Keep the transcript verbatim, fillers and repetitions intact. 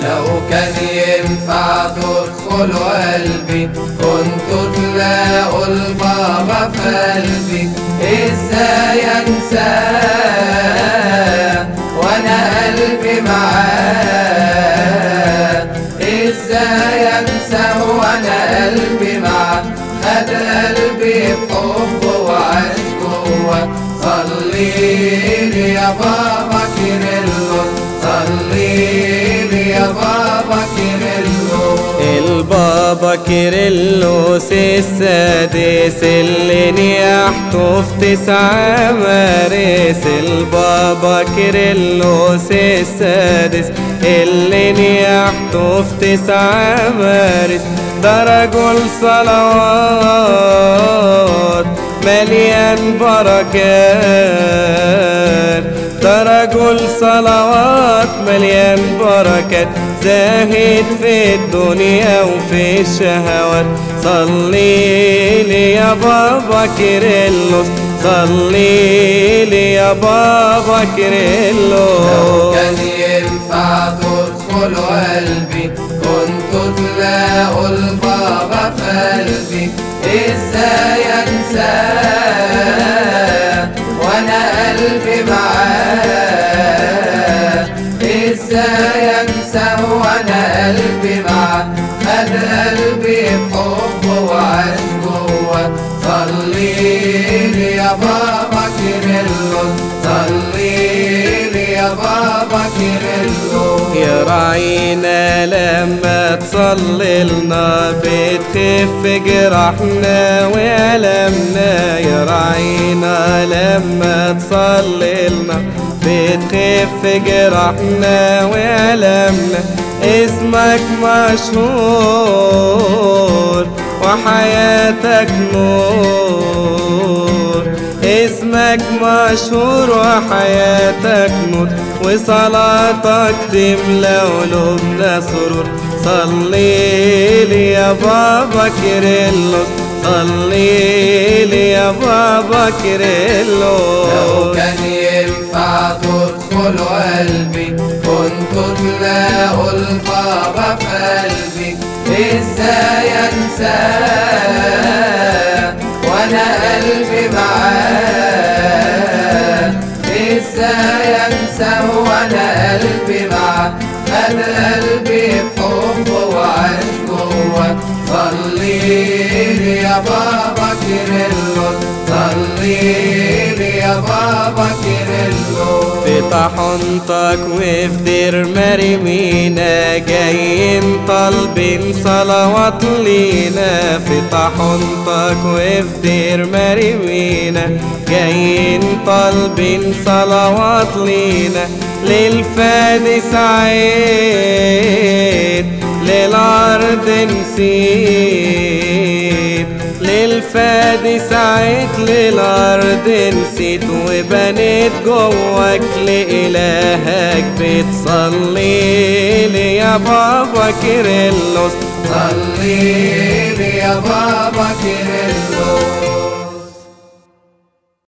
لو كان ينفع تدخلوا قلبي كنتوا تلاقوا البابا في قلبي. ازاي انساه وانا قلبي معاه، ازاي انساه وانا قلبي معاه. خد قلبي بحبه وعاش جوه. صليلي يا بابا كيرلس، صليلي يا بابا كيرلس. البابا كيرلس السادس اللي نياحته في تسع مارس. البابا كيرلس السادس اللي نياحته في تسع مارس. ده رجل صلوات مليان بركات، ده رجل صلوات مليان بركات. زاهد في الدنيا وفي الشهوات. صليلي يا بابا كيرلس، صليلي يا بابا كيرلس. لو كان ينفع تدخلوا قلبي كنتوا تلاقوا البابا في قلبي. ازاي انساه وانا قلبي معاه، ازاي انساه وانا قلبي معاه. خد قلبي بحبه وعاش جوه. صليلي يا بابا كيرلس، صليلي يا بابا كيرلس. يراعينا لما تصلي لنا بتخف جراحنا وألمنا. يراعينا لما تصلي لنا بتخف جراحنا وألمنا. اسمك مشهور وحياتك نور، اسمك مشهور وحياتك نور. وصلاتك تملى قلوبنا سرور. صليلي يا بابا كيرلس، صليلي يا بابا كيرلس. لو كان ينفع تدخلوا قلبي كنتوا تلاقوا البابا في قلبي. ازاي انساه وانا قلبي معاه، ازاي انساه وانا قلبي معاه. خد قلبي بحبه وعاش جوه. صليلي يا بابا كيرلس، صليلي يا بابا كيرلس. في طحنتك وفي دير مريمينا جايين طالبين صلوات لينا. في طحنتك وفي دير مريمينا جايين طالبين صلوات لينا. للفادي سعيد للأرض نسيت، للفادي سعيد للأرض نسيت. وبنيت جواك لإلهك بتصليلي يا بابا كيرلس، صليلي يا بابا كيرلس.